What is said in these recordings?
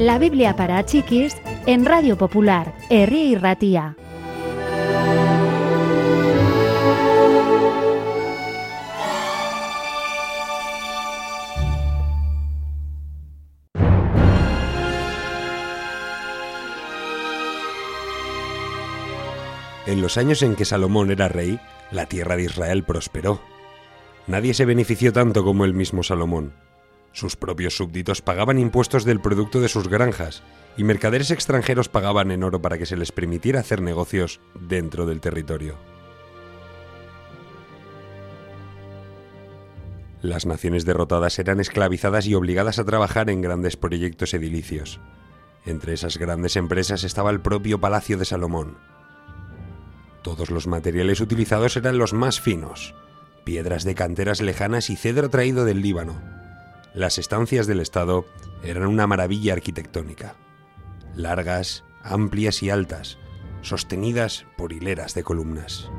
La Biblia para chiquis en Radio Popular, Herri y Ratia. En los años en que Salomón era rey, la tierra de Israel prosperó. Nadie se benefició tanto como el mismo Salomón. Sus propios súbditos pagaban impuestos del producto de sus granjas y mercaderes extranjeros pagaban en oro para que se les permitiera hacer negocios dentro del territorio. Las naciones derrotadas eran esclavizadas y obligadas a trabajar en grandes proyectos edilicios. Entre esas grandes empresas estaba el propio palacio de Salomón. Todos los materiales utilizados eran los más finos, piedras de canteras lejanas y cedro traído del Líbano. Las estancias del Estado eran una maravilla arquitectónica, largas, amplias y altas, sostenidas por hileras de columnas.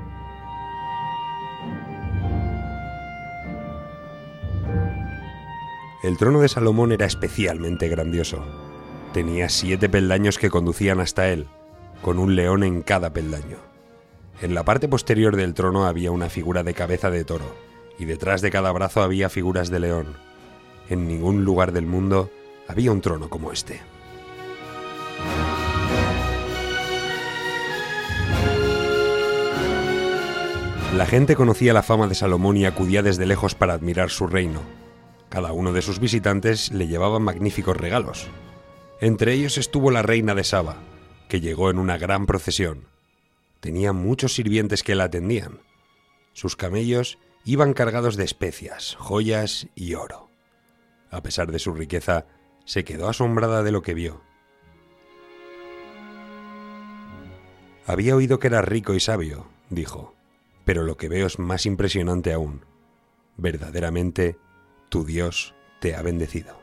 El trono de Salomón era especialmente grandioso. Tenía 7 peldaños que conducían hasta él, con un león en cada peldaño. En la parte posterior del trono había una figura de cabeza de toro, y detrás de cada brazo había figuras de león. En ningún lugar del mundo había un trono como este. La gente conocía la fama de Salomón y acudía desde lejos para admirar su reino. Cada uno de sus visitantes le llevaba magníficos regalos. Entre ellos estuvo la reina de Saba, que llegó en una gran procesión. Tenía muchos sirvientes que la atendían. Sus camellos iban cargados de especias, joyas y oro. A pesar de su riqueza, se quedó asombrada de lo que vio. Había oído que era rico y sabio, dijo, pero lo que veo es más impresionante aún. Verdaderamente, tu Dios te ha bendecido.